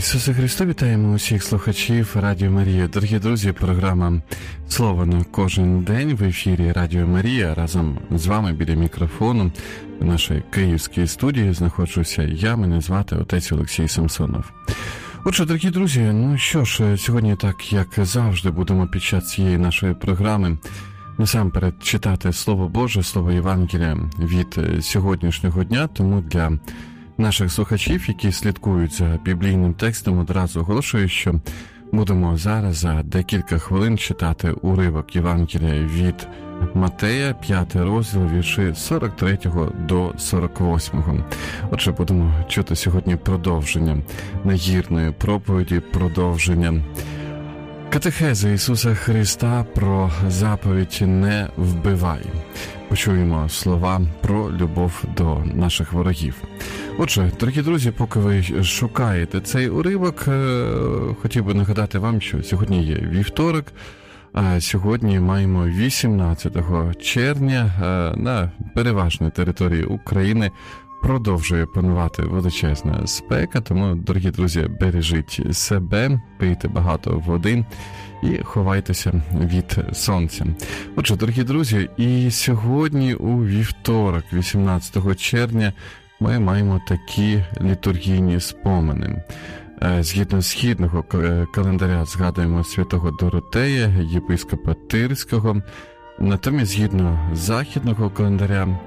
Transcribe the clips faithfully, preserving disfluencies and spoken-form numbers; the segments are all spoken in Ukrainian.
Ісусе Христе, вітаємо усіх слухачів Радіо Марія. Дорогі друзі, програма «Слово на кожен день» в ефірі Радіо Марія. Разом з вами біля мікрофону в нашій київській студії знаходжуся я, мене звати отець Олексій Самсонов. Отже, дорогі друзі, ну що ж, сьогодні, так як завжди, будемо під час цієї нашої програми насамперед читати Слово Боже, Слово Євангелія від сьогоднішнього дня, тому для наших слухачів, які слідкують за біблійним текстом, одразу оголошую, що будемо зараз за декілька хвилин читати уривок Євангелія від Матея, п'ятий розділ, вірші сорок третього до сорок восьмого. Отже, будемо чути сьогодні продовження нагірної проповіді, продовження катехези Ісуса Христа про заповідь «Не вбивай». Почуємо слова про любов до наших ворогів. Отже, дорогі друзі, поки ви шукаєте цей уривок, хотів би нагадати вам, що сьогодні є вівторок, а сьогодні маємо вісімнадцятого червня на переважній території України продовжує панувати величезна спека, тому, дорогі друзі, бережіть себе, пийте багато води і ховайтеся від сонця. Отже, дорогі друзі, і сьогодні у вівторок, вісімнадцятого червня, ми маємо такі літургійні спомини. Згідно східного календаря згадуємо святого Доротея, єпископа Тирського, натомість згідно західного календаря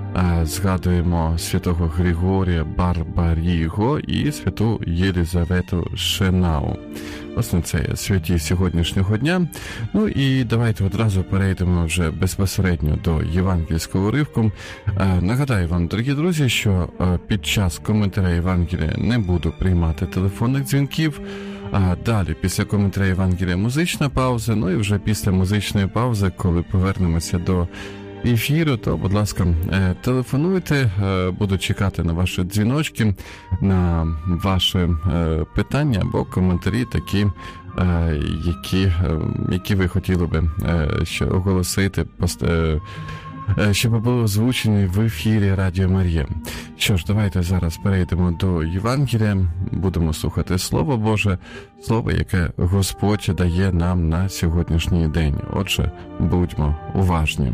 згадуємо святого Григорія Барбаріго і святу Єлізавету Шенау. Власне, це святі сьогоднішнього дня. Ну і давайте одразу перейдемо вже безпосередньо до євангельського уривку. Нагадаю вам, дорогі друзі, що під час коментаря Євангелія не буду приймати телефонних дзвінків. А далі, після коментаря Євангелія, музична пауза. Ну і вже після музичної паузи, коли повернемося до ефіру, то, будь ласка, телефонуйте, буду чекати на ваші дзвіночки, на ваші питання або коментарі такі, які, які ви хотіли би ще оголосити, щоб були озвучені в ефірі Радіо Марія. Що ж, давайте зараз перейдемо до Євангелія, будемо слухати Слово Боже, Слово, яке Господь дає нам на сьогоднішній день. Отже, будьмо уважні.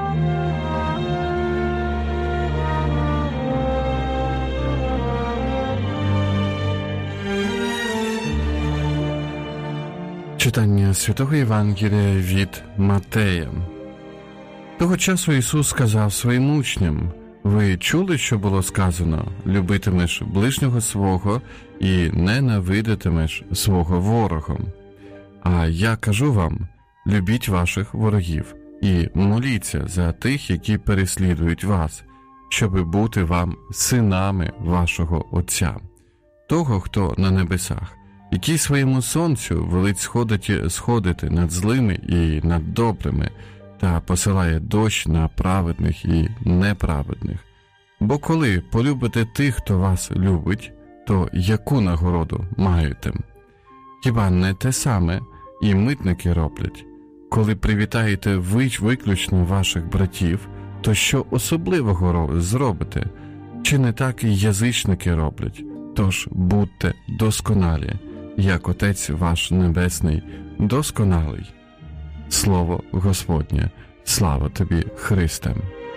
Читання Святого Євангелія від Матея. Того часу Ісус сказав своїм учням: «Ви чули, що було сказано: любитимеш ближнього свого і ненавидитимеш свого ворога. А я кажу вам: любіть ваших ворогів і моліться за тих, які переслідують вас, щоби бути вам синами вашого Отця, того, хто на небесах, який своєму сонцю велить сходити, сходити над злими і над добрими, та посилає дощ на праведних і неправедних. Бо коли полюбите тих, хто вас любить, то яку нагороду маєте? Хіба не те саме і митники роблять? Коли привітаєте ви виключно ваших братів, то що особливого зробите? Чи не так і язичники роблять? Тож будьте досконалі, як Отець ваш Небесний досконалий. Слово Господнє. Слава тобі, Христе.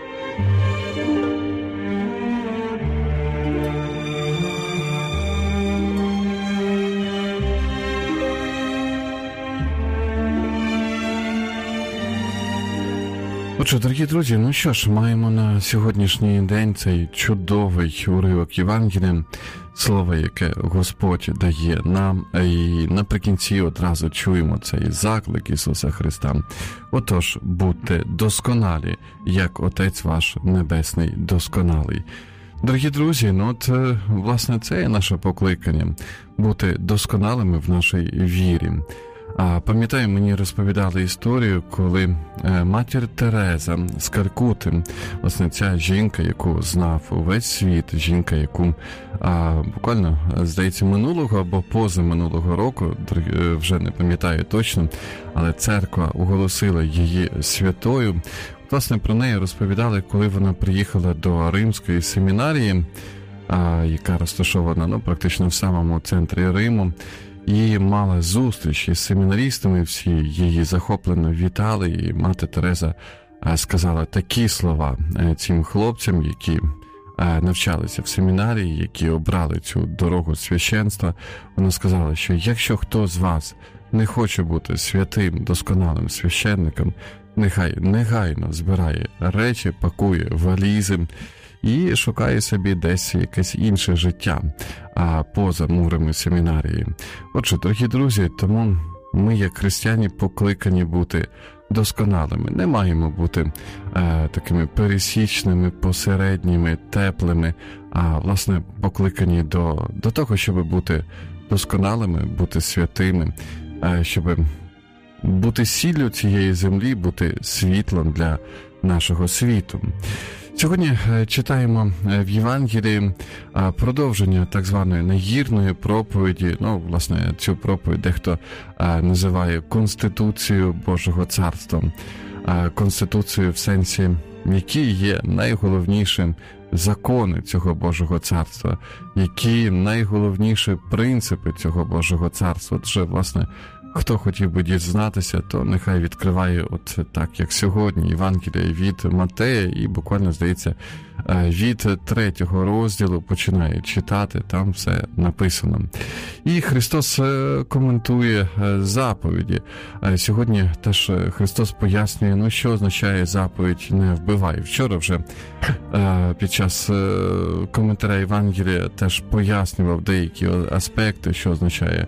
Отже, дорогі друзі, ну що ж, маємо на сьогоднішній день цей чудовий уривок Євангелія, слово, яке Господь дає нам, і наприкінці одразу чуємо цей заклик Ісуса Христа. Отож, будьте досконалі, як Отець ваш Небесний досконалий. Дорогі друзі, ну от, власне, це є наше покликання – бути досконалими в нашій вірі. А пам'ятаю, мені розповідали історію, коли матір Тереза з Калькути, власне, ця жінка, яку знав увесь світ, жінка, яку а, буквально, здається, минулого або позаминулого року, вже не пам'ятаю точно, але церква оголосила її святою. Власне, про неї розповідали, коли вона приїхала до Римської семінарії. яка розташована ну, практично в самому центрі Риму, і мала зустріч із семінаристами, всі її захоплено вітали, і мати Тереза сказала такі слова цим хлопцям, які навчалися в семінарії, які обрали цю дорогу священства. Вона сказала, що якщо хто з вас не хоче бути святим, досконалим священником, нехай негайно збирає речі, пакує валізи і шукає собі десь якесь інше життя, а поза мурами семінарії. Отже, дорогі друзі, тому ми, як християни, покликані бути досконалими. Не маємо бути е, такими пересічними, посередніми, теплими, а, власне, покликані до, до того, щоб бути досконалими, бути святими, е, щоб бути сіллю цієї землі, бути світлом для нашого світу. Сьогодні читаємо в Євангелії продовження так званої нагірної проповіді. Ну, власне, цю проповідь дехто називає Конституцією Божого Царства. Конституцією в сенсі, які є найголовнішим закони цього Божого Царства, які найголовніші принципи цього Божого Царства. Отже, власне, хто хотів би дізнатися, то нехай відкриває от так, як сьогодні, Євангелія від Матея, і буквально, здається, від третього розділу починає читати, там все написано. І Христос коментує заповіді. Сьогодні теж Христос пояснює, ну, що означає заповідь «не вбивай». Вчора вже під час коментаря Євангелія теж пояснював деякі аспекти, що означає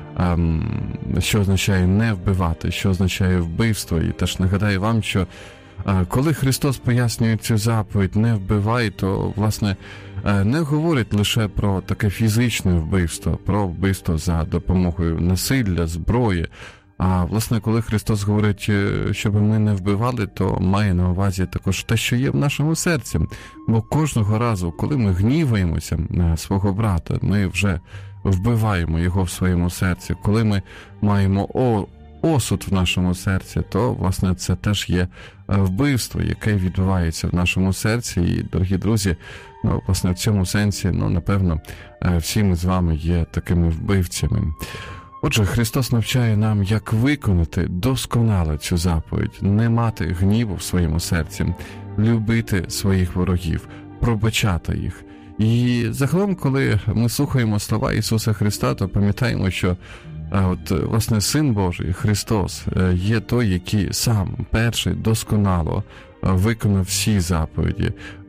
що означає не вбивати, що означає вбивство. І теж нагадаю вам, що коли Христос пояснює цю заповідь «не вбивай», то, власне, не говорить лише про таке фізичне вбивство, про вбивство за допомогою насилля, зброї. А, власне, коли Христос говорить, щоб ми не вбивали, то має на увазі також те, що є в нашому серці. Бо кожного разу, коли ми гніваємося на свого брата, ми вже вбиваємо його в своєму серці. Коли ми маємо о, осуд в нашому серці, то, власне, це теж є вбивство, яке відбувається в нашому серці. І, дорогі друзі, ну, власне, в цьому сенсі, ну, напевно, всі ми з вами є такими вбивцями. Отже, Христос навчає нам, як виконати досконало цю заповідь, не мати гніву в своєму серці, любити своїх ворогів, пробачати їх. І загалом, коли ми слухаємо слова Ісуса Христа, то пам'ятаємо, що от, власне, Син Божий, Христос, є той, який сам перший досконало виконав всі заповіді.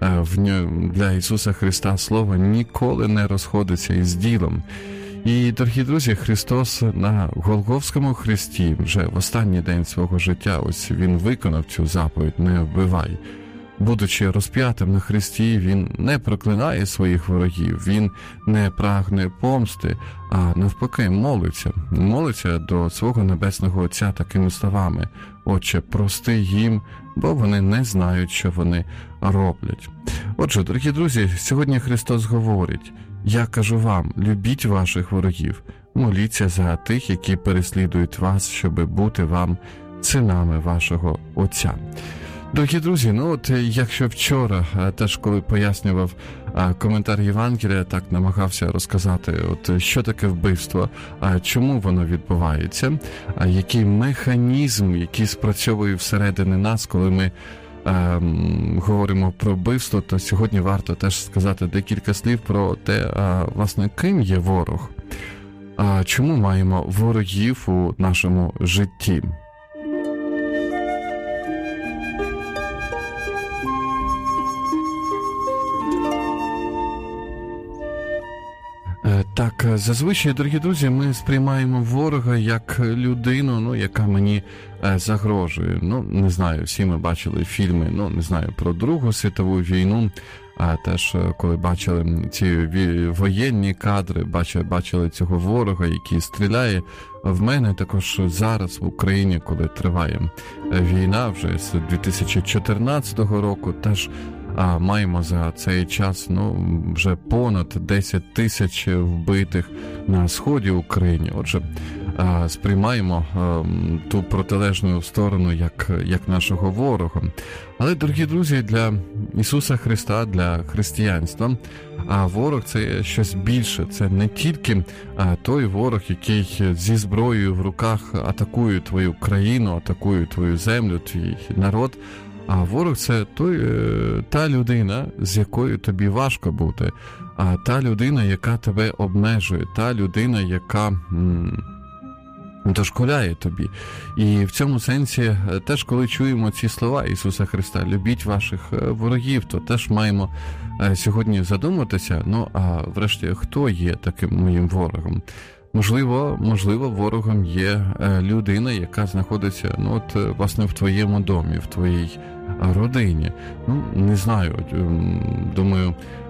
Для Ісуса Христа слово ніколи не розходиться із ділом. І, дорогі друзі, Христос на Голгофському хресті вже в останній день свого життя, ось Він виконав цю заповідь «не вбивай». Будучи розп'ятим на хресті, Він не проклинає своїх ворогів, Він не прагне помсти, а навпаки молиться. Молиться до свого Небесного Отця такими словами: «Отче, прости їм, бо вони не знають, що вони роблять». Отже, дорогі друзі, сьогодні Христос говорить: «Я кажу вам, любіть ваших ворогів, моліться за тих, які переслідують вас, щоб бути вам синами вашого Отця». Дорогі друзі, ну от якщо вчора, теж коли пояснював коментар Євангелія, так намагався розказати, от що таке вбивство, чому воно відбувається, який механізм, який спрацьовує всередині нас, коли ми ем, говоримо про вбивство, то сьогодні варто теж сказати декілька слів про те, власне, ким є ворог, чому маємо ворогів у нашому житті. Так, зазвичай, дорогі друзі, ми сприймаємо ворога як людину, ну, яка мені загрожує. Ну, не знаю, всі ми бачили фільми, ну, не знаю, про Другу світову війну, а теж, коли бачили ці воєнні кадри, бачили, бачили цього ворога, який стріляє. В мене також зараз в Україні, коли триває війна, вже з дві тисячі чотирнадцятого року, теж А маємо за цей час, ну, вже понад десять тисяч вбитих на сході України. Отже, а, сприймаємо а, ту протилежну сторону як, як нашого ворога. Але, дорогі друзі, для Ісуса Христа, для християнства, а ворог – це щось більше. Це не тільки а, той ворог, який зі зброєю в руках атакує твою країну, атакує твою землю, твій народ. А ворог – це той, та людина, з якою тобі важко бути, а та людина, яка тебе обмежує, та людина, яка м- дошкуляє тобі. І в цьому сенсі теж, коли чуємо ці слова Ісуса Христа, любіть ваших ворогів, то теж маємо сьогодні задуматися, ну, а врешті, хто є таким моїм ворогом? Можливо, можливо, ворогом є людина, яка знаходиться, ну, от, власне, в твоєму домі, в твоїй родині. Ну, не знаю, думаю,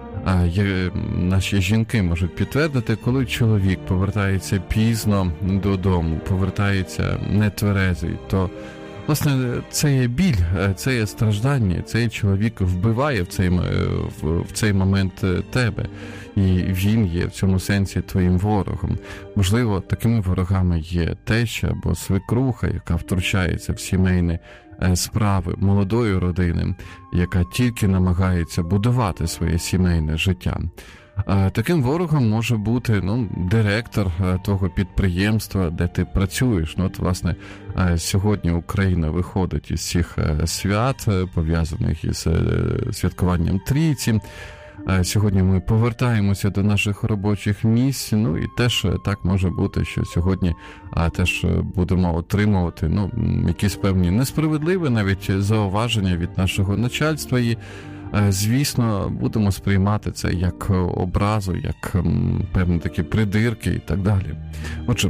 є, наші жінки можуть підтвердити, коли чоловік повертається пізно додому, повертається нетверезий, то, власне, це є біль, це є страждання, цей чоловік вбиває в цей, в цей момент тебе, і він є в цьому сенсі твоїм ворогом. Можливо, такими ворогами є теща або свекруха, яка втручається в сімейні справи молодої родини, яка тільки намагається будувати своє сімейне життя. Таким ворогом може бути, ну, директор того підприємства, де ти працюєш. Ну, от, власне, сьогодні Україна виходить із цих свят, пов'язаних із святкуванням Трійці. Сьогодні ми повертаємося до наших робочих місць, ну і теж так може бути, що сьогодні а, теж будемо отримувати, ну, якісь певні несправедливі навіть зауваження від нашого начальства і, звісно, будемо сприймати це як образу, як певні такі придирки і так далі. Отже,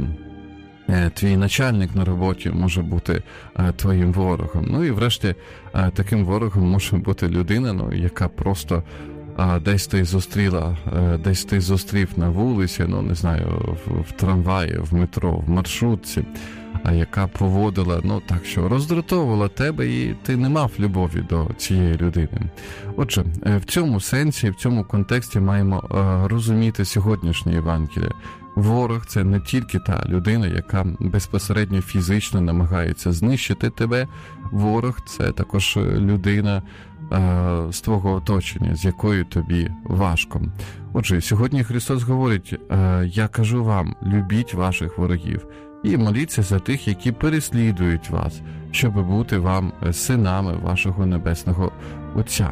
твій начальник на роботі може бути твоїм ворогом. Ну і врешті таким ворогом може бути людина, ну, яка просто а десь ти зустріла, десь ти зустрів на вулиці, ну, не знаю, в, в трамваї, в метро, в маршрутці, а яка поводила, ну, так, що роздратовувала тебе, і ти не мав любові до цієї людини. Отже, в цьому сенсі, в цьому контексті маємо розуміти сьогоднішнє Євангеліє. Ворог – це не тільки та людина, яка безпосередньо фізично намагається знищити тебе. Ворог – це також людина з твого оточення, з якою тобі важко. Отже, сьогодні Христос говорить: «Я кажу вам, любіть ваших ворогів і моліться за тих, які переслідують вас, щоб бути вам синами вашого Небесного Отця».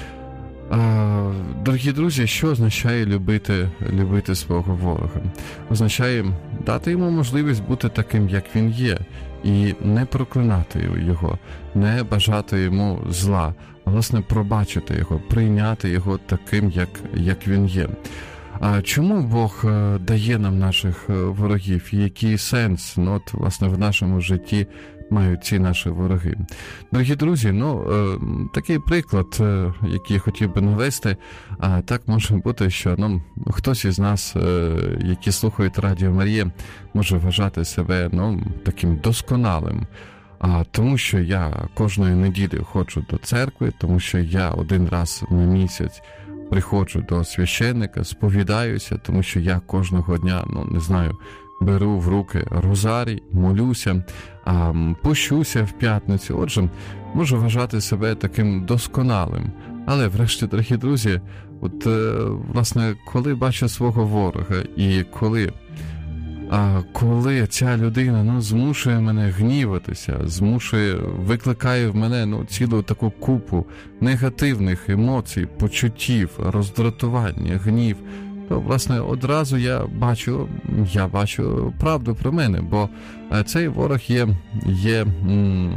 Дорогі друзі, що означає любити, любити свого ворога? Означає дати йому можливість бути таким, як він є, і не проклинати його, не бажати йому зла, а, власне, пробачити його, прийняти його таким, як, як він є. А чому Бог дає нам наших ворогів? І який сенс, ну, от, власне, в нашому житті мають ці наші вороги? Дорогі друзі, ну, такий приклад, який я хотів би навести, так може бути, що, ну, хтось із нас, які слухають Радіо Марія, може вважати себе, ну, таким досконалим. А тому, що я кожної неділі ходжу до церкви, тому що я один раз на місяць приходжу до священника, сповідаюся, тому що я кожного дня, ну, не знаю, беру в руки розарій, молюся, а, пощуся в п'ятницю. Отже, можу вважати себе таким досконалим. Але, врешті, дорогі друзі, от, власне, коли бачу свого ворога і коли... А коли ця людина, ну, змушує мене гніватися, змушує, викликає в мене, ну, цілу таку купу негативних емоцій, почуттів, роздратування, гнів, то, власне, одразу я бачу, я бачу правду про мене, бо цей ворог є, є м,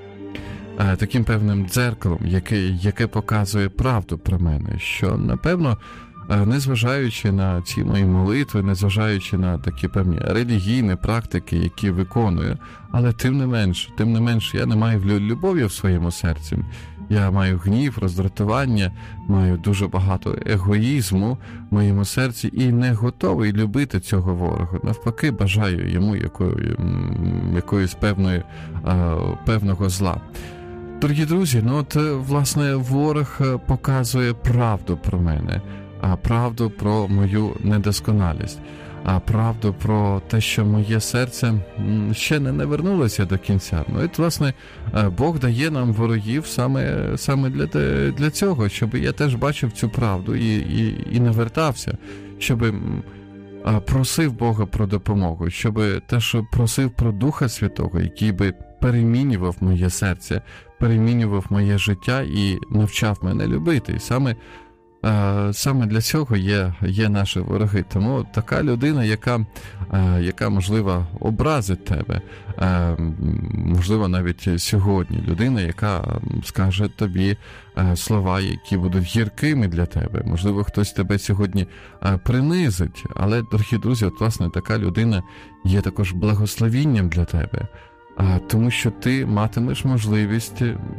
таким певним дзеркалом, яке, яке показує правду про мене, що, напевно, незважаючи на ці мої молитви, незважаючи на такі певні релігійні практики, які виконую, але тим не менш, тим не менш, я не маю любові в своєму серці. Я маю гнів, роздратування, маю дуже багато егоїзму в моєму серці і не готовий любити цього ворога. Навпаки, бажаю йому якої, якоїсь певної, певного зла. Дорогі друзі, ну от, власне, ворог показує правду про мене, а правду про мою недосконалість. правду про те, що моє серце ще не навернулося до кінця. Ну і, власне, Бог дає нам ворогів саме, саме для, для цього, щоб я теж бачив цю правду і, і, і навертався, щоб просив Бога про допомогу, щоб теж просив про Духа Святого, який би перемінював моє серце, перемінював моє життя і навчав мене любити. І саме Саме для цього є, є наші вороги. Тому така людина, яка, яка, можливо, образить тебе, можливо, навіть сьогодні, людина, яка скаже тобі слова, які будуть гіркими для тебе, можливо, хтось тебе сьогодні принизить, але, дорогі друзі, от, власне, така людина є також благословінням для тебе, тому що ти матимеш можливість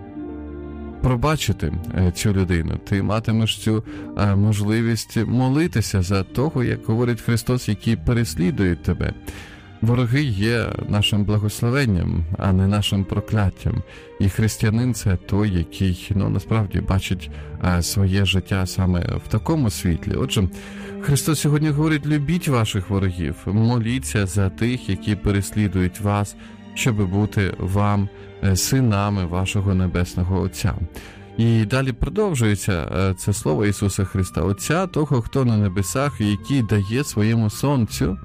пробачити цю людину. Ти матимеш цю а, можливість молитися за того, як говорить Христос, який переслідує тебе. Вороги є нашим благословенням, а не нашим прокляттям. І християнин – це той, який, ну, насправді бачить а, своє життя саме в такому світлі. Отже, Христос сьогодні говорить: любіть ваших ворогів, моліться за тих, які переслідують вас, щоб бути вам синами вашого Небесного Отця. І далі продовжується це слово Ісуса Христа: Отця того, хто на небесах, і який дає своєму сонцю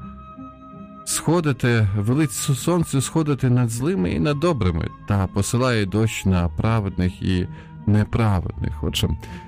сходити, велить сонцю сходити над злими і над добрими, та посилає дощ на праведних і неправедних. Отже,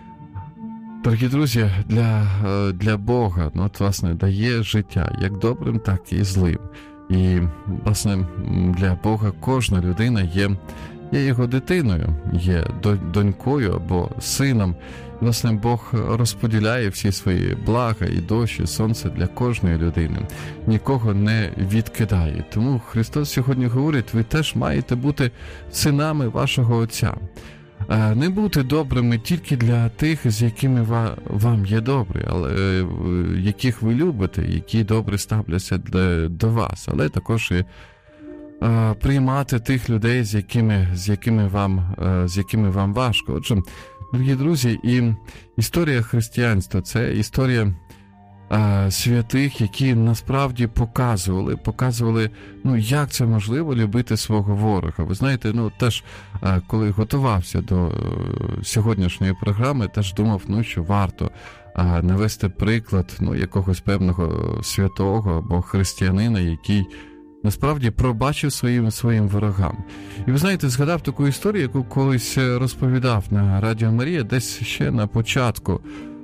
дорогі друзі, для, для Бога, ну, от, власне, дає життя як добрим, так і злим. І, власне, для Бога кожна людина є, є його дитиною, є донькою або сином. І, власне, Бог розподіляє всі свої блага і дощ, і сонце для кожної людини. Нікого не відкидає. Тому Христос сьогодні говорить: ви теж маєте бути синами вашого Отця. Не бути добрими тільки для тих, з якими вам є добре, але яких ви любите, які добре ставляться до вас, але також і приймати тих людей, з якими, з якими вам, з якими вам важко. Отже, дорогі друзі, і історія християнства – це історія святих, які насправді показували, показували, ну, як це можливо любити свого ворога. Ви знаєте, ну, теж, коли готувався до сьогоднішньої програми, теж думав, ну, що варто навести приклад, ну, якогось певного святого або християнина, який насправді пробачив своїм, своїм ворогам. І ви знаєте, згадав таку історію, яку колись розповідав на Радіо Марія, десь ще на початку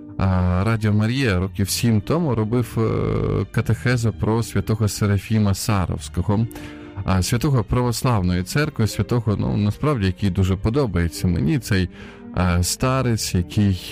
Радіо Марія років сім тому робив катехезу про святого Серафіма Саровського, святого православної церкви, святого, ну, насправді, який дуже подобається мені, цей старець, який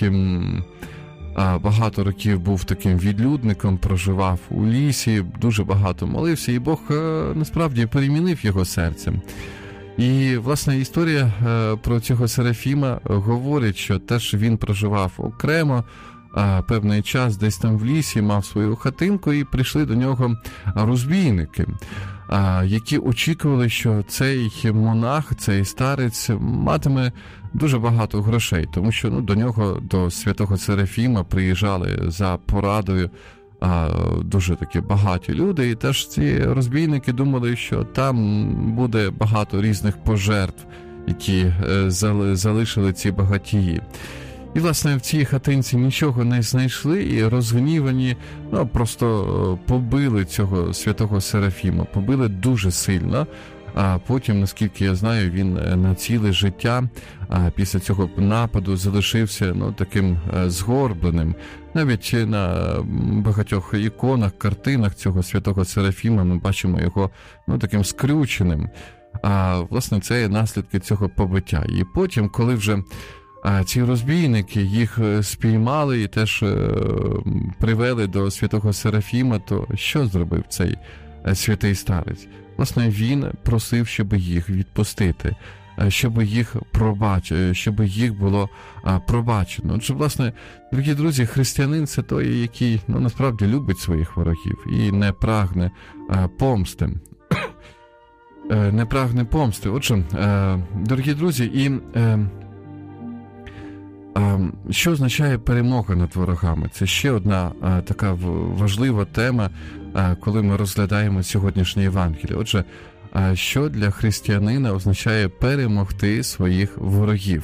багато років був таким відлюдником, проживав у лісі, дуже багато молився, і Бог насправді перемінив його серце. І, власне, історія про цього Серафіма говорить, що теж він проживав окремо, певний час десь там в лісі, мав свою хатинку, і прийшли до нього розбійники, які очікували, що цей монах, цей старець матиме дуже багато грошей, тому що, ну, до нього, до святого Серафіма приїжджали за порадою а, дуже такі багаті люди, і теж ці розбійники думали, що там буде багато різних пожертв, які е, залишили ці багатії. І, власне, в цій хатинці нічого не знайшли, і розгнівані, ну, просто побили цього святого Серафіма, побили дуже сильно. А потім, наскільки я знаю, він на ціле життя а після цього нападу залишився, ну, таким згорбленим. Навіть на багатьох іконах, картинах цього святого Серафіма ми бачимо його, ну, таким скрюченим. А, власне, це є наслідки цього побиття. І потім, коли вже а, ці розбійники їх спіймали і теж е, привели до святого Серафіма, то що зробив цей святий старець? Власне, він просив, щоб їх відпустити, щоб їх пробачити, щоб їх було пробачено. Отже, власне, дорогі друзі, християнин – це той, який, ну, насправді любить своїх ворогів і не прагне помсти. Не прагне помсти. Отже, дорогі друзі, і Що означає перемога над ворогами? Це ще одна така важлива тема, коли ми розглядаємо сьогоднішнє Євангеліє. Отже, що для християнина означає перемогти своїх ворогів?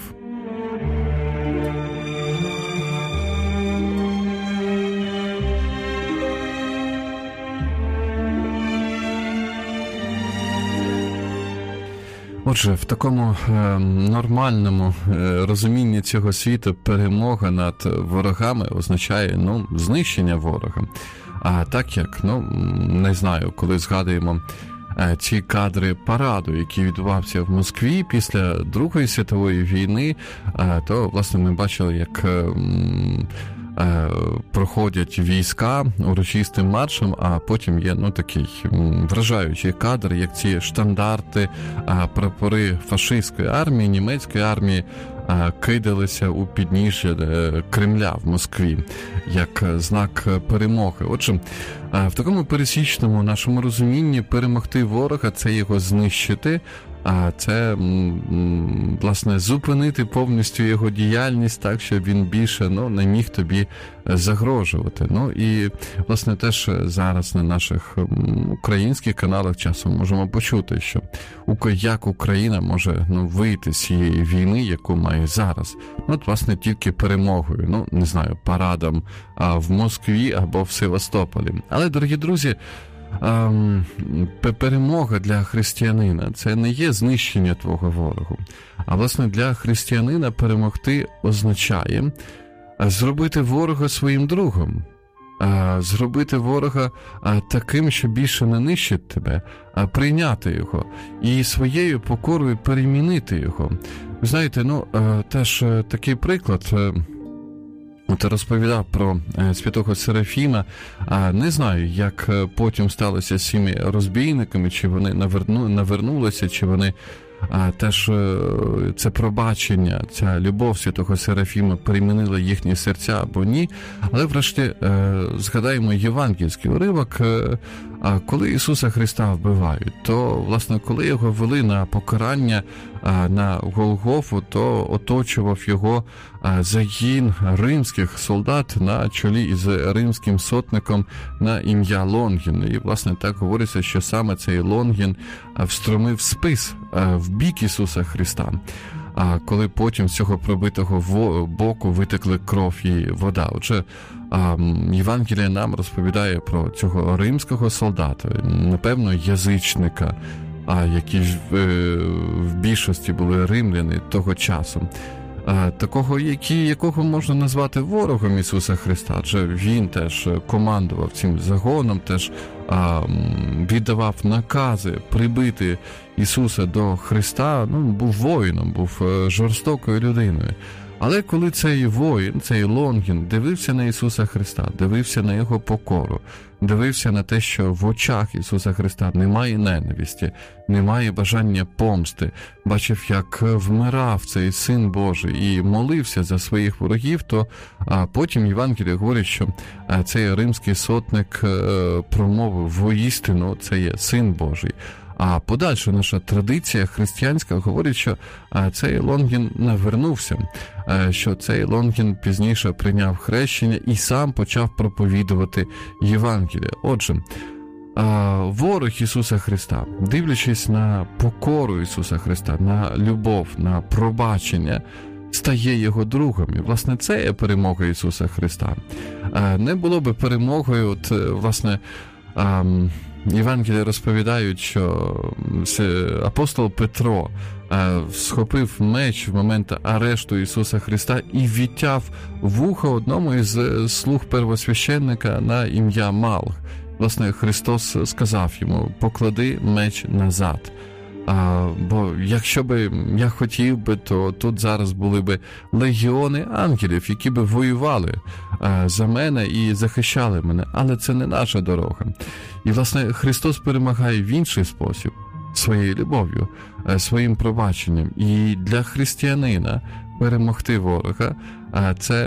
Отже, в такому е, нормальному е, розумінні цього світу перемога над ворогами означає, ну, знищення ворога. А так як, ну, не знаю, коли згадуємо е, ці кадри параду, який відбувався в Москві після Другої світової війни, е, то, власне, ми бачили, як е, е, проходять війська урочистим маршем, а потім є, ну, такий вражаючий кадр, як ці штандарти, е, прапори фашистської армії, німецької армії е, кидалися у підніжжя е, Кремля в Москві, як знак перемоги. Отже, е, в такому пересічному нашому розумінні перемогти ворога – це його знищити, а це, власне, зупинити повністю його діяльність так, щоб він більше, ну, не міг тобі загрожувати. Ну, і, власне, теж зараз на наших українських каналах часом можемо почути, що як Україна може, ну, вийти з цієї війни, яку має зараз. Ну, от, власне, тільки перемогою, ну, не знаю, парадом а, в Москві або в Севастополі. Але, дорогі друзі, перемога для християнина – це не є знищення твого ворогу. А, власне, для християнина перемогти означає зробити ворога своїм другом, зробити ворога таким, що більше не нищить тебе, а прийняти його і своєю покорою перемінити його. Ви знаєте, ну, теж такий приклад – От розповідав про святого Серафіма, а не знаю, як потім сталося з цими розбійниками, чи вони наверну, навернулися, чи вони а, теж це пробачення, ця любов святого Серафіма перемінила їхні серця або ні. Але врешті згадаємо євангельський уривок, а коли Ісуса Христа вбивають, то, власне, коли його вели на покарання на Голгофу, то оточував його загін римських солдат на чолі із римським сотником на ім'я Лонгін. І, власне, так говориться, що саме цей Лонгін встромив спис в бік Ісуса Христа. А коли потім з цього пробитого боку витекли кров і вода. Отже, Євангеліє нам розповідає про цього римського солдата, напевно, язичника, а які ж в, в більшості були римляни того часу. А, такого, які, якого можна назвати ворогом Ісуса Христа, адже він теж командував цим загоном, теж а, віддавав накази прибити Ісуса до Христа, ну, був воїном, був жорстокою людиною. Але коли цей воїн, цей Лонгін дивився на Ісуса Христа, дивився на Його покору, дивився на те, що в очах Ісуса Христа немає ненависті, немає бажання помсти, бачив, як вмирав цей Син Божий і молився за своїх ворогів, то а потім Євангеліє говорить, що цей римський сотник промовив: «Воістину, це є Син Божий». А подальша наша традиція християнська говорить, що цей Лонгін навернувся, що цей Лонгін пізніше прийняв хрещення і сам почав проповідувати Євангеліє. Отже, ворог Ісуса Христа, дивлячись на покору Ісуса Христа, на любов, на пробачення, стає його другом. І, власне, це є перемога Ісуса Христа. Не було би перемогою, от, власне, Євангелії розповідають, що апостол Петро схопив меч в момент арешту Ісуса Христа і відтяв вуха одному із слуг первосвященника на ім'я Малх. Власне, Христос сказав йому: «Поклади меч назад». А, бо якщо би я хотів би, то тут зараз були би легіони ангелів, які би воювали а, за мене і захищали мене. Але це не наша дорога. І, власне, Христос перемагає в інший спосіб, своєю любов'ю, своїм пробаченням. І для християнина перемогти ворога – це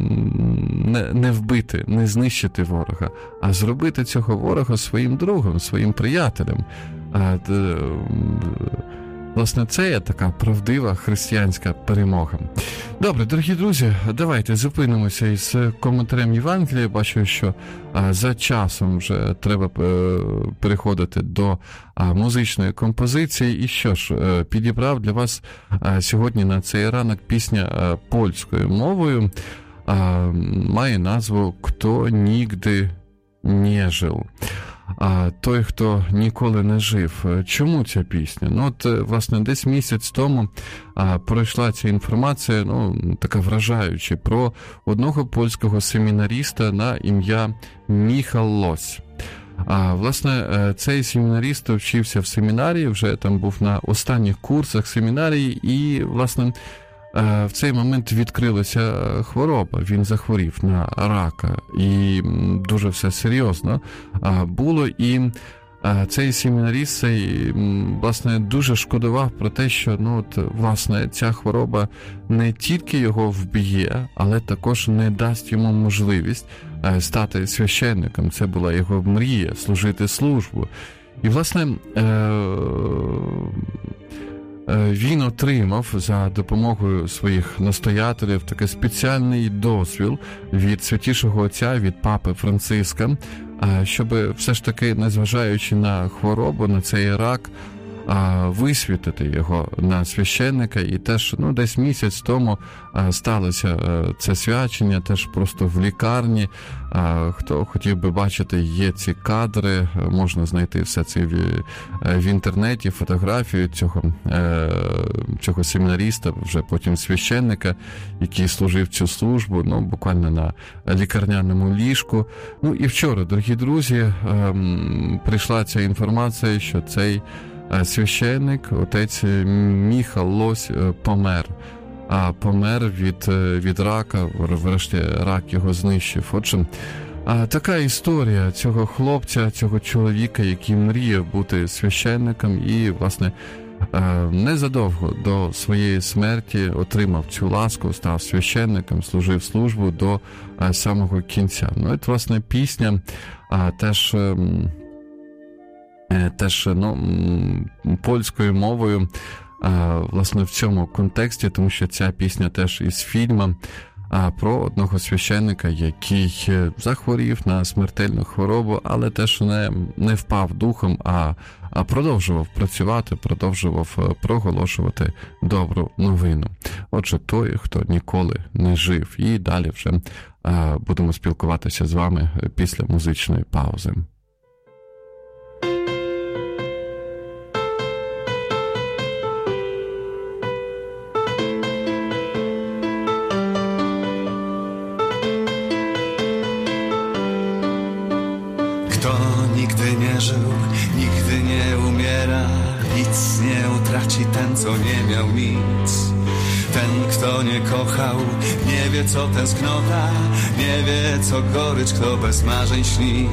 не, не вбити, не знищити ворога, а зробити цього ворога своїм другом, своїм приятелем. власне, це є така правдива християнська перемога. Добре, дорогі друзі, давайте зупинимося із коментарем Євангелія. Бачу, що а, за часом вже треба е, переходити до а, музичної композиції. І що ж, е, підібрав для вас а, сьогодні на цей ранок пісня а, польською мовою. А, має назву «Хто нігди не жив». А той, хто ніколи не жив. Чому ця пісня? Ну, от, власне, десь місяць тому а, пройшла ця інформація, ну, така вражаюча, про одного польського семінаріста на ім'я Міхал Лось. А, власне, цей семінаріст вчився в семінарії, вже там був на останніх курсах семінарії, і, власне, в цей момент відкрилася хвороба, він захворів на рака, і дуже все серйозно було, і цей семінаріст, цей, власне, дуже шкодував про те, що, ну, от, власне, ця хвороба не тільки його вб'є, але також не дасть йому можливість стати священником. Це була його мрія, служити службу. І, власне, він отримав за допомогою своїх настоятелів такий спеціальний дозвіл від Святішого Отця, від Папи Франциска, щоб все ж таки, незважаючи на хворобу, на цей рак, висвітити його на священника. І теж, ну, десь місяць тому сталося це свячення, теж просто в лікарні. Хто хотів би бачити, є ці кадри, можна знайти все це в, в інтернеті, фотографію цього, цього семінаріста, вже потім священника, який служив цю службу, ну, буквально на лікарняному ліжку. Ну, і вчора, дорогі друзі, прийшла ця інформація, що цей священник, отець Міхал Лось, помер. А помер від, від рака, врешті рак його знищив. Отже, така історія цього хлопця, цього чоловіка, який мріяв бути священником і, власне, незадовго до своєї смерті отримав цю ласку, став священником, служив службу до самого кінця. Ну, і, власне, пісня теж... теж, ну, польською мовою, власне, в цьому контексті, тому що ця пісня теж із фільму про одного священника, який захворів на смертельну хворобу, але теж не, не впав духом, а, а продовжував працювати, продовжував проголошувати добру новину. Отже, той, хто ніколи не жив. І далі вже будемо спілкуватися з вами після музичної паузи. Nigdy nie umiera, nic nie utraci ten, co nie miał nic. Ten, kto nie kochał, nie wie, co tęsknota, nie wie, co gorycz, kto bez marzeń śni.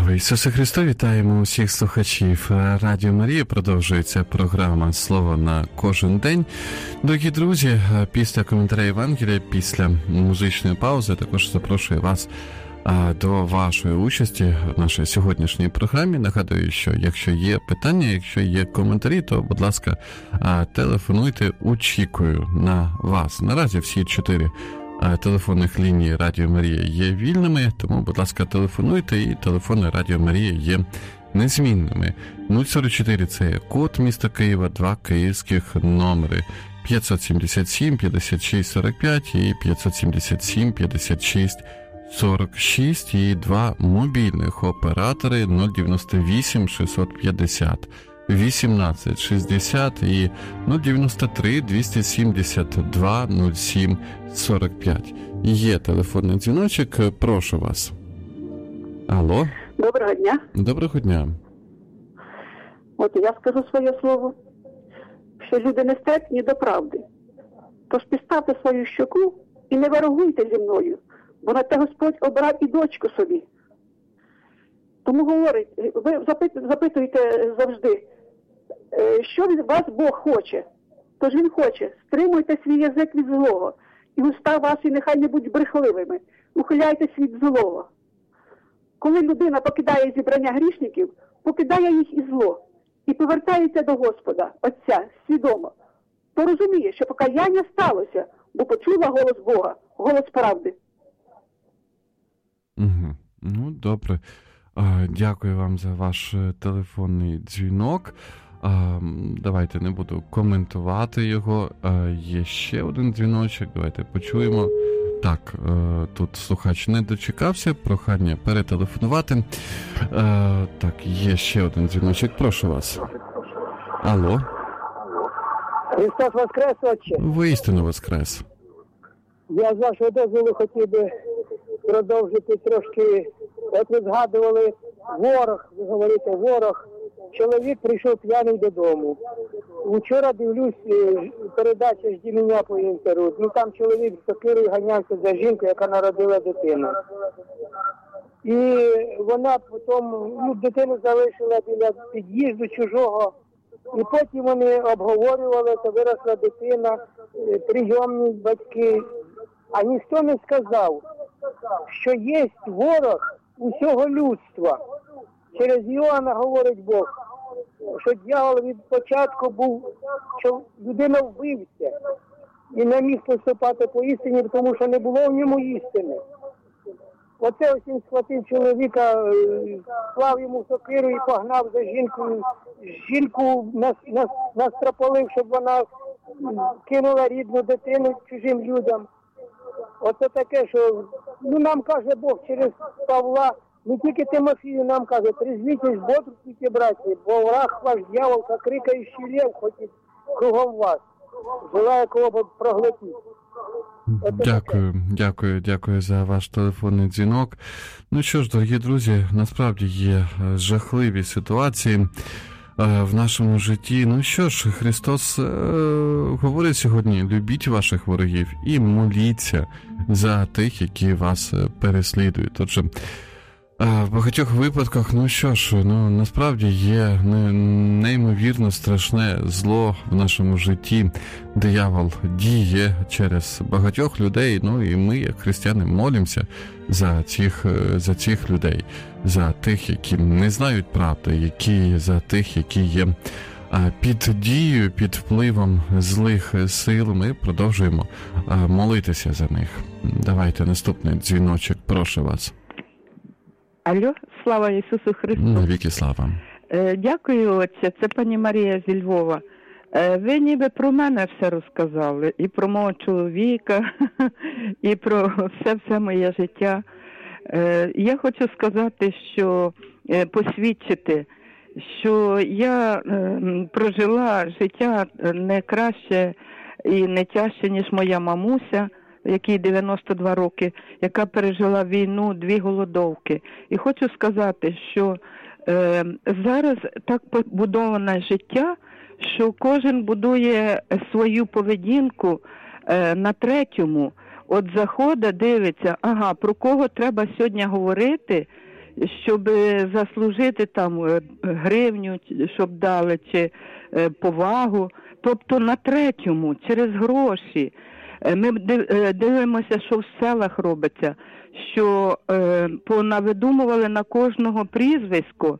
Слава Ісусу Христу! Вітаємо усіх слухачів Радіо Марія. Продовжується програма «Слово на кожен день». Дорогі друзі, після коментаря Євангелія, після музичної паузи, також запрошую вас до вашої участі в нашій сьогоднішній програмі. Нагадую, що якщо є питання, якщо є коментарі, то, будь ласка, телефонуйте, очікую на вас. Наразі всі чотири телефонних ліній Радіо Марія є вільними, тому, будь ласка, телефонуйте, і телефони Радіо Марія є незмінними. нуль сорок чотири – це код міста Києва, два київських номери п'ятсот сімдесят сім п'ятдесят шість сорок п'ять і п'ятсот сімдесят сім п'ятдесят шість сорок шість, і два мобільних оператори нуль дев'яносто вісім шістсот п'ятдесят вісімнадцять шістдесят і нуль дев'яносто три двісті сімдесят два нуль сім сорок п'ять. Є телефонний дзвіночок, прошу вас. Алло. Доброго дня. Доброго дня. От я скажу своє слово, що люди не степні до правди. Тож підставте свою щоку і не ворогуйте зі мною, бо на те Господь обрав і дочку собі. Тому говорить, ви запитуєте завжди, що від вас Бог хоче. Тож Він хоче, стримуйте свій язик від злого, і уста ваші нехай не будуть брехливими, ухиляйтесь від злого. Коли людина покидає зібрання грішників, покидає їх і зло, і повертається до Господа, Отця, свідомо, то розуміє, що покаяння сталося, бо почула голос Бога, голос правди. Угу. Ну, добре. Дякую вам за ваш телефонний дзвінок. Давайте не буду коментувати його. Є ще один дзвіночок, давайте почуємо. Так, тут слухач не дочекався, прохання перетелефонувати. Так, є ще один дзвіночок, прошу вас. Алло. Христос воскрес, отче. Воістину воскрес. Я з вашого дозволу хотів би продовжити трошки. От ви згадували ворог, ви говорите ворог. Чоловік прийшов п'яний додому. Вчора дивлюсь, передача «Жді мене» по інтеру. Ну там чоловік з сокирою ганявся за жінку, яка народила дитину. І вона потім, ну, дитину залишила біля під'їзду чужого. І потім вони обговорювали, то виросла дитина, прийомні батьки. А ніхто не сказав, що є ворог усього людства. Через Іоанна говорить Бог, що дьявол від початку був, що людина вбивця і не міг поступати по істині, тому що не було в ньому істини. Оце ось він схватив чоловіка, клав йому сокиру і погнав за жінкою. Жінку нас, нас, настропалив, щоб вона кинула рідну дитину чужим людям. Оце таке, що ну, нам каже Бог через Павла, не тільки Тимофію нам каже, трезвітесь, бодрствуйте, браті, бо враг ваш дьявол, як рикаючий лев, ходить кругом вас, желає кого проглотити. Дякую, дякую, дякую за ваш телефонний дзвінок. Ну що ж, дорогі друзі, насправді є жахливі ситуації в нашому житті. Ну що ж, Христос е, говорить сьогодні, любіть ваших ворогів і моліться за тих, які вас переслідують. Отже, в багатьох випадках, ну що ж, ну насправді є неймовірно страшне зло в нашому житті. Диявол діє через багатьох людей, ну і ми, як християни, молимося за цих, за цих людей, за тих, які не знають правди, які, за тих, які є під дією, під впливом злих сил. Ми продовжуємо молитися за них. Давайте наступний дзвіночок, прошу вас. Алло, слава Ісусу Христу. Навіки слава. Е, дякую, отче. Це пані Марія зі Львова. Е, ви ніби про мене все розказали. І про мого чоловіка, і про все-все моє життя. Е, я хочу сказати, що е, посвідчити, що я е, прожила життя не краще і не тяжче, ніж моя мамуся, якій дев'яносто два роки, яка пережила війну, дві голодовки. І хочу сказати, що е, зараз так побудоване життя, що кожен будує свою поведінку е, на третьому. От заходить, дивиться, ага, про кого треба сьогодні говорити, щоб заслужити там гривню, щоб дали, чи повагу. Тобто на третьому, через гроші. Ми дивимося, що в селах робиться, що понавидумували на кожного прізвисько,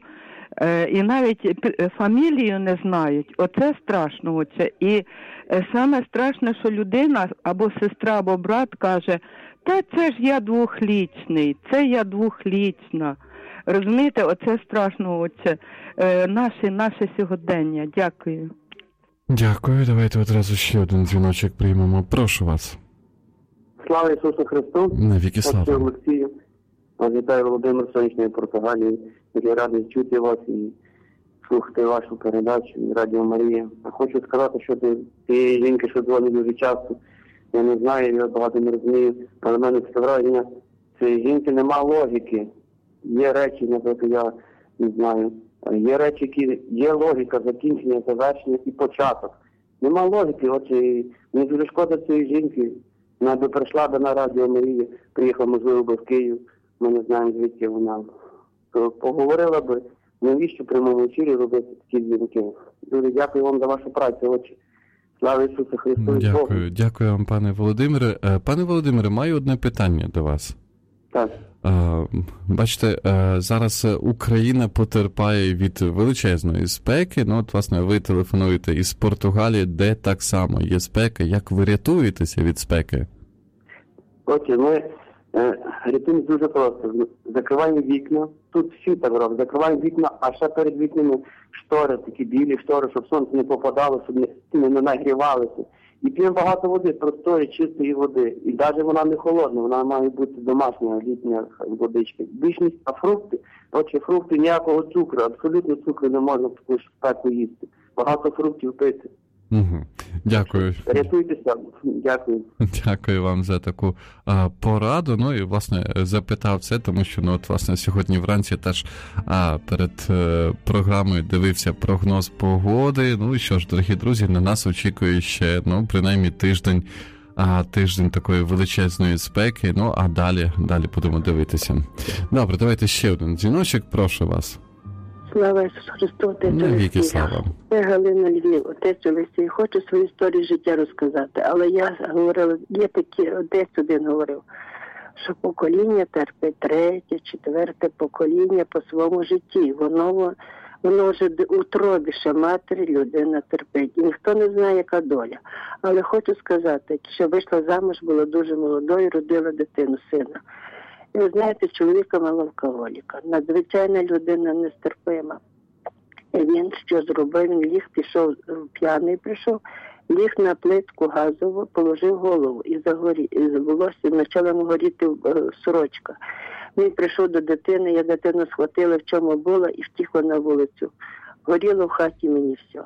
і навіть фамілію не знають. Оце страшно. Оце. І саме страшне, що людина, або сестра, або брат каже, та це ж я двохлічний, це я двохлічна. Розумієте, оце страшно, оце наше, наше сьогодення. Дякую. Дякую. Давайте одразу ще один дзвіночок приймемо. Прошу вас. Слава Ісусу Христу. Навіки слава. Олексію. Вас вітаю, Володимир, з сонячної Португалії. Я радий чути вас і слухати вашу передачу і Радіо Марія. Хочу сказати, що ти, ти жінки, що дзвонить дуже часто. Я не знаю, я багато не розумію, але в мене таке враження, цієї жінки нема логіки. Є речі, наприклад, я не знаю, є речі, які є логіка, закінчення, завершення і початок. Нема логіки, отже, мені дуже шкода цієї жінки. Вона би прийшла би на Радіо Марія, приїхала, можливо, би в Київ, ми не знаємо, звідки вона. То поговорила би, навіщо в прямому ефірі робити такі дзвінки. Дуже дякую вам за вашу працю, отче. Слава Ісусу Христу. Дякую, дякую вам, пане Володимире. Пане Володимире, маю одне питання до вас. Так. Бачите, зараз Україна потерпає від величезної спеки. Ну, от, власне, ви телефонуєте із Португалії, де так само є спека. Як ви рятуєтеся від спеки? Отже, ми е, рятуємося дуже просто. Закриваємо вікна. Тут всі так роблять. Закриваємо вікна, а ще перед вікнами штори, такі білі штори, щоб сонце не попадало, щоб стіни не нагрівалися. І п'ємо багато води, простої, чистої води. І навіть вона не холодна, вона має бути домашня, літня водичка. Більшість, а фрукти, отже, фрукти, ніякого цукру, абсолютно цукру не можна в таку спеку їсти. Багато фруктів пити. Угу. Дякую. Рятуйтеся. Дякую. Дякую вам за таку а, пораду. Ну і, власне, запитав це, тому що, ну, от, власне, сьогодні вранці теж а, перед е, програмою дивився прогноз погоди. Ну і що ж, дорогі друзі, на нас очікує ще, ну, принаймні тиждень, а, тиждень такої величезної спеки. Ну, а далі, далі будемо дивитися. Добре, давайте ще один дзвіночок, прошу вас. Слава Ісусу Христу, отець Навіки слава. Я Галина Львів, отець Олексій. Хочу свою історію життя розказати, але я говорила, є такі, отець один говорив, що покоління терпить третє, четверте покоління по своєму житті. Воно, воно вже у утробі ще матері людина терпить. І ніхто не знає, яка доля. Але хочу сказати, що вийшла замуж, була дуже молодою, родила дитину, сина. І ви знаєте, чоловіка мав алкоголіка. Надзвичайна людина, нестерпима. І він що зробив? Він ліг, пішов, п'яний прийшов, ліг на плитку газову, положив голову і загорі, і волосся, почала йому горіти сорочка. Він прийшов до дитини, я дитину схватила, в чому була, і втікла на вулицю. Горіло в хаті мені все.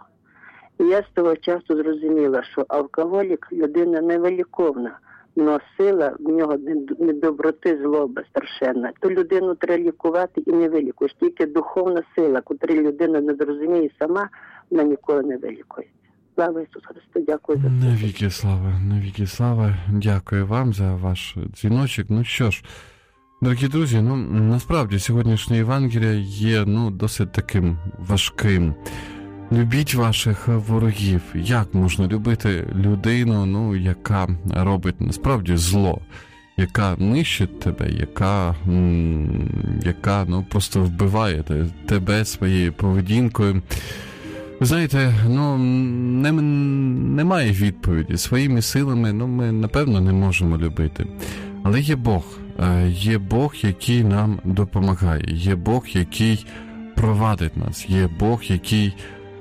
І я з того часу зрозуміла, що алкоголік – людина невиліковна. Но сила в нього недоброти, злоба страшенна. Ту людину треба лікувати і не вилікуєш. Тільки духовна сила, котру людина не зрозуміє сама, вона ніколи не вилікується. Слава Ісусу Христу, дякую за це. Навіки слава, навіки слава. Дякую вам за ваш дзвіночок. Ну що ж, дорогі друзі, ну насправді сьогоднішнє Євангеліє є, ну, досить таким важким. Любіть ваших ворогів. Як можна любити людину, ну, яка робить насправді зло, яка нищить тебе, яка, м- яка ну, просто вбиває тебе своєю поведінкою? Ви знаєте, ну, не, немає відповіді. Своїми силами, ну, ми, напевно, не можемо любити. Але є Бог. Є Бог, який нам допомагає. Є Бог, який провадить нас. Є Бог, який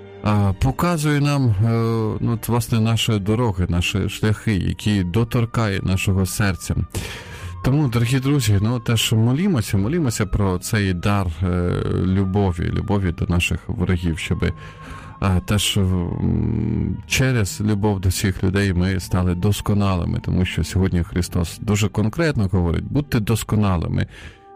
показує нам, ну, власне, наші дороги, наші шляхи, які доторкає нашого серця. Тому, дорогі друзі, ну, теж молімося, молімося про цей дар любові, любові до наших ворогів, щоб теж через любов до всіх людей ми стали досконалими, тому що сьогодні Христос дуже конкретно говорить: будьте досконалими,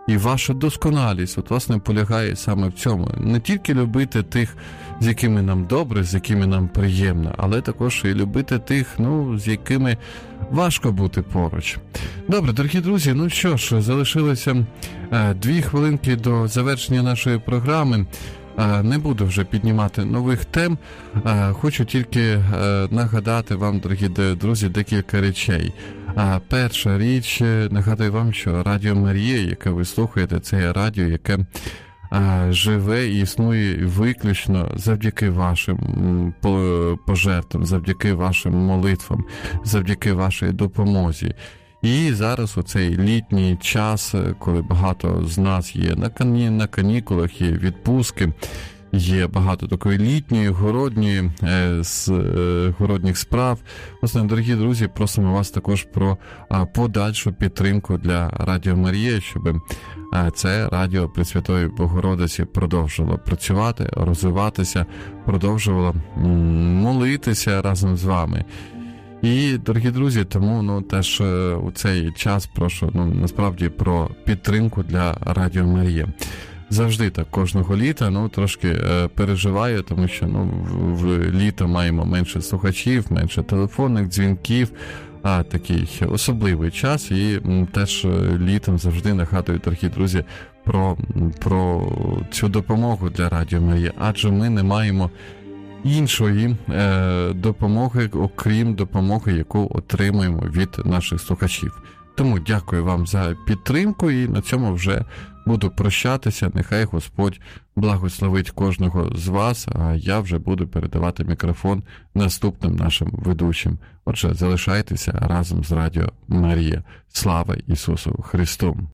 І ваша досконалість, от, власне, полягає саме в цьому. Не тільки любити тих, з якими нам добре, з якими нам приємно, але також і любити тих, ну, з якими важко бути поруч. Добре, дорогі друзі, ну що ж, залишилося е, дві хвилинки до завершення нашої програми. Е, не буду вже піднімати нових тем. Е, хочу тільки е, нагадати вам, дорогі друзі, декілька речей. А перша річ, нагадую вам, що Радіо Марія, яке ви слухаєте, це є радіо, яке а, живе і існує виключно завдяки вашим пожертвам, завдяки вашим молитвам, завдяки вашій допомозі. І зараз у цей літній час, коли багато з нас є на, кані, на канікулах, є відпустки, є багато такої літньої, городньої, е, з е, городніх справ. Власне, дорогі друзі, просимо вас також про а, подальшу підтримку для Радіо Марія, щоб а, це Радіо Пресвятої Богородиці продовжувало працювати, розвиватися, продовжувало м, молитися разом з вами. І, дорогі друзі, тому ну, теж е, у цей час прошу, ну, насправді, про підтримку для Радіо Марія. Завжди так, кожного літа, ну, трошки е, переживаю, тому що, ну, в, в літо маємо менше слухачів, менше телефонних дзвінків, а такий особливий час, і м, теж літом завжди нагадую, дорогі друзі, про, про цю допомогу для Радіо Марія, адже ми не маємо іншої е, допомоги, окрім допомоги, яку отримуємо від наших слухачів. Тому дякую вам за підтримку, і на цьому вже буду прощатися. Нехай Господь благословить кожного з вас, а я вже буду передавати мікрофон наступним нашим ведучим. Отже, залишайтеся разом з Радіо Марія. Слава Ісусу Христу!